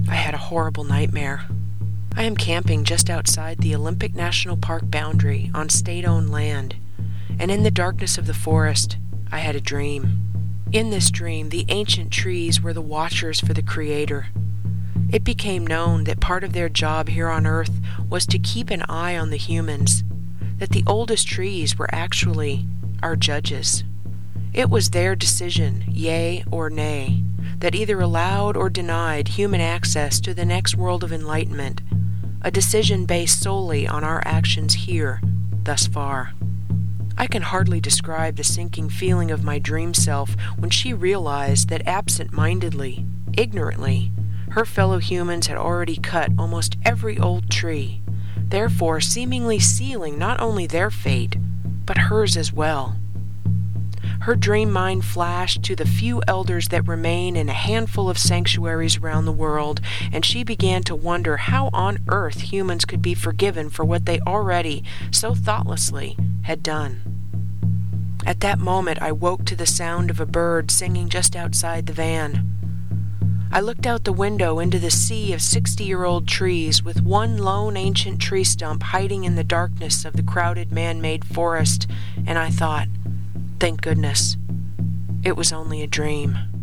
I had a horrible nightmare. I am camping just outside the Olympic National Park boundary on state-owned land, and in the darkness of the forest, I had a dream. In this dream, the ancient trees were the watchers for the Creator. It became known that part of their job here on Earth was to keep an eye on the humans, that the oldest trees were actually our judges. It was their decision, yea or nay, that either allowed or denied human access to the next world of enlightenment, a decision based solely on our actions here, thus far. I can hardly describe the sinking feeling of my dream self when she realized that absent-mindedly, ignorantly, her fellow humans had already cut almost every old tree, therefore seemingly sealing not only their fate, but hers as well. Her dream mind flashed to the few elders that remain in a handful of sanctuaries around the world, and she began to wonder how on earth humans could be forgiven for what they already, so thoughtlessly, had done. At that moment, I woke to the sound of a bird singing just outside the van. I looked out the window into the sea of 60-year-old trees, with one lone ancient tree stump hiding in the darkness of the crowded man-made forest, and I thought, thank goodness, it was only a dream.